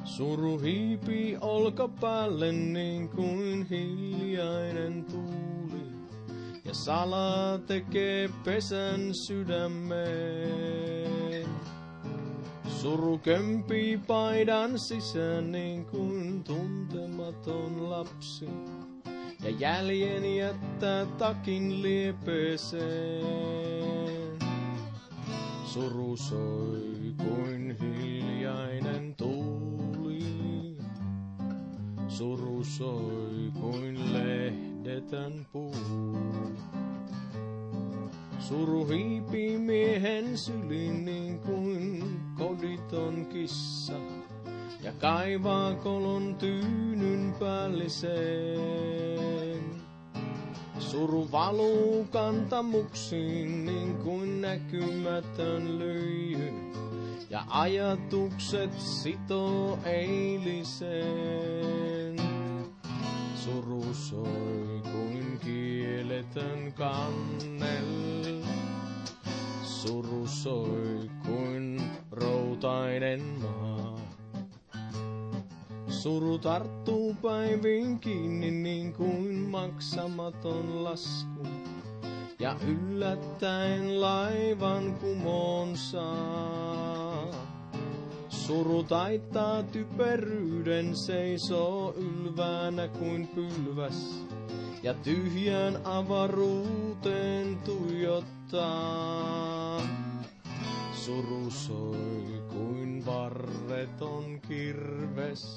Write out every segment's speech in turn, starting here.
Suru hiipii olkapäälle niin kuin hiljainen tuuli. Ja salaa tekee pesän sydämeen. Suru kömpii paidan sisään niin kuin tuntematon lapsi. Ja jäljen jättää takin liepeeseen. Suru soi kuin hiljainen tuuli. Suru soi kuin lehdetön puu. Suru hiipii miehen syliin niin kuin koditon kissa. Ja kaivaa kolon tyynyn päälliseen. Suru valuu kantamuksiin niin kuin näkymätön lyijy. Ja ajatukset sitoo eiliseen. Suru soi kuin kieletön kannel. Suru soi kuin routainen maa. Suru tarttuu päiviin kiinni niin kuin maksamaton lasku. Ja yllättäen laivan kumoon saa. Suru taittaa typeryyden, seisoo ylväänä kuin pylväs. Ja tyhjään avaruuteen tuijottaa. Suru soi kuin varreton kirves.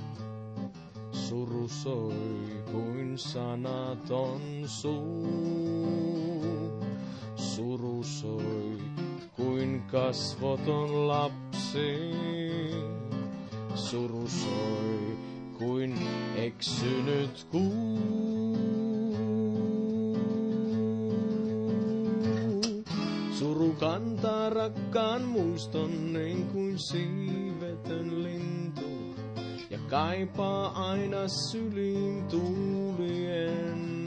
Suru soi kuin sanaton suu. Suru soi kuin kasvoton lapsi. Suru soi kuin eksynyt kuu. Suru kantaa rakkaan muiston niin kuin siivetön lintu. Ja kaipaa aina syliin tuulien.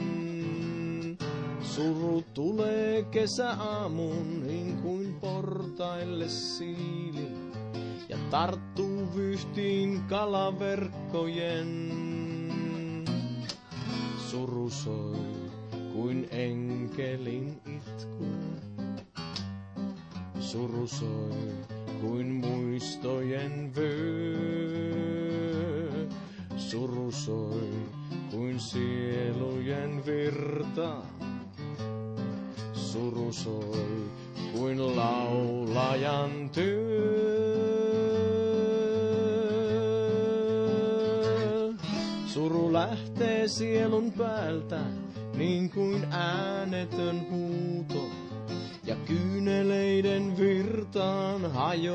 Suru tulee kesäaamuun niin kuin portaille siili. Ja tarttuu vyhtiin kalaverkkojen. Suru soi kuin enkelin itku. Suru soi kuin muistojen vyö. Suru soi kuin sielujen virta. Suru soi kuin laulajan työ. Suru lähtee sielun päältä niin kuin äänetön huuto. Ja kyyneleiden virtaan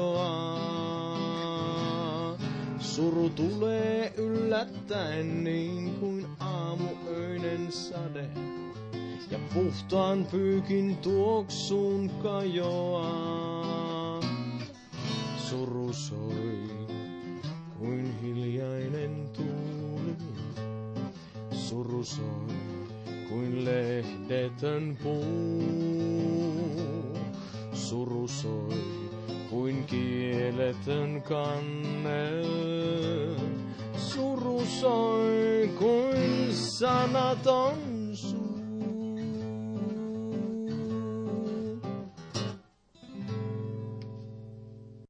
hajoaa. Suru tulee yllättäen niin kuin aamuöinen sade. Ja puhtaan pyykin tuoksuun kajoaa. Suru soi kuin hiljainen tuuli. Suru soi kuin lehdetön puu. Suru soi kuin kieletön kannel. Suru soi kuin sanaton